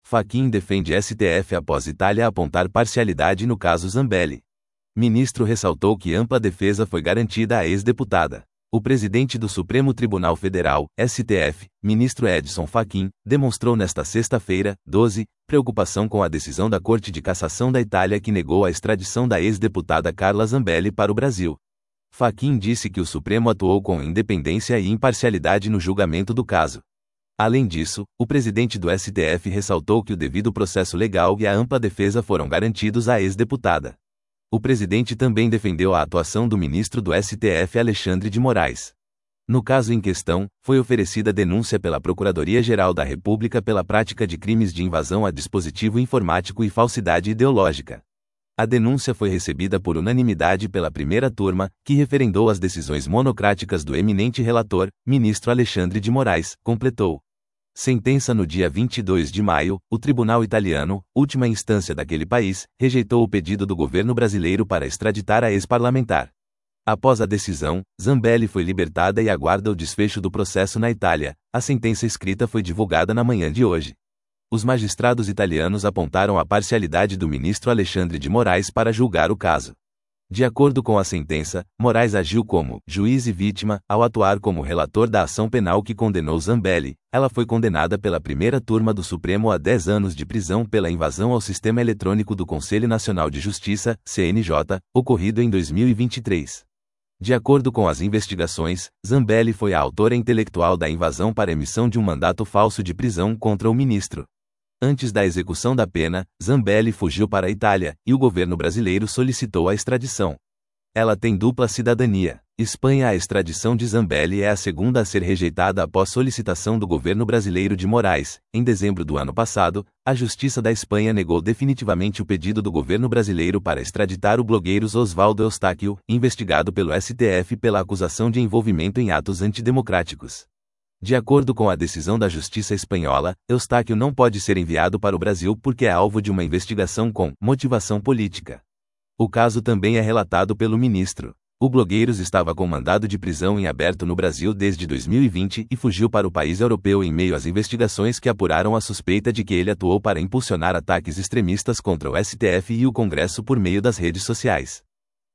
Fachin defende STF após Itália apontar parcialidade no caso Zambelli. Ministro ressaltou que ampla defesa foi garantida à ex-deputada. O presidente do Supremo Tribunal Federal, STF, ministro Edson Fachin, demonstrou nesta sexta-feira, 12, preocupação com a decisão da Corte de Cassação da Itália que negou a extradição da ex-deputada Carla Zambelli para o Brasil. Fachin disse que o Supremo atuou com independência e imparcialidade no julgamento do caso. Além disso, o presidente do STF ressaltou que o devido processo legal e a ampla defesa foram garantidos à ex-deputada. O presidente também defendeu a atuação do ministro do STF Alexandre de Moraes. No caso em questão, foi oferecida denúncia pela Procuradoria-Geral da República pela prática de crimes de invasão a dispositivo informático e falsidade ideológica. A denúncia foi recebida por unanimidade pela primeira turma, que referendou as decisões monocráticas do eminente relator, ministro Alexandre de Moraes, completou. Sentença no dia 22 de maio, o tribunal italiano, última instância daquele país, rejeitou o pedido do governo brasileiro para extraditar a ex-parlamentar. Após a decisão, Zambelli foi libertada e aguarda o desfecho do processo na Itália. A sentença escrita foi divulgada na manhã de hoje. Os magistrados italianos apontaram a parcialidade do ministro Alexandre de Moraes para julgar o caso. De acordo com a sentença, Moraes agiu como juiz e vítima ao atuar como relator da ação penal que condenou Zambelli. Ela foi condenada pela primeira turma do Supremo a 10 anos de prisão pela invasão ao sistema eletrônico do Conselho Nacional de Justiça, CNJ, ocorrido em 2023. De acordo com as investigações, Zambelli foi a autora intelectual da invasão para emissão de um mandato falso de prisão contra o ministro. Antes da execução da pena, Zambelli fugiu para a Itália, e o governo brasileiro solicitou a extradição. Ela tem dupla cidadania. Espanha. A extradição de Zambelli é a segunda a ser rejeitada após solicitação do governo brasileiro de Moraes. Em dezembro do ano passado, a Justiça da Espanha negou definitivamente o pedido do governo brasileiro para extraditar o blogueiro Osvaldo Eustáquio, investigado pelo STF pela acusação de envolvimento em atos antidemocráticos. De acordo com a decisão da Justiça espanhola, Eustáquio não pode ser enviado para o Brasil porque é alvo de uma investigação com motivação política. O caso também é relatado pelo ministro. O blogueiro estava com mandado de prisão em aberto no Brasil desde 2020 e fugiu para o país europeu em meio às investigações que apuraram a suspeita de que ele atuou para impulsionar ataques extremistas contra o STF e o Congresso por meio das redes sociais.